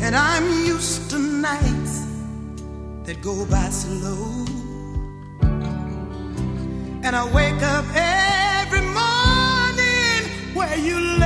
And I'm used to nights that go by slow. And I wake up every morning where you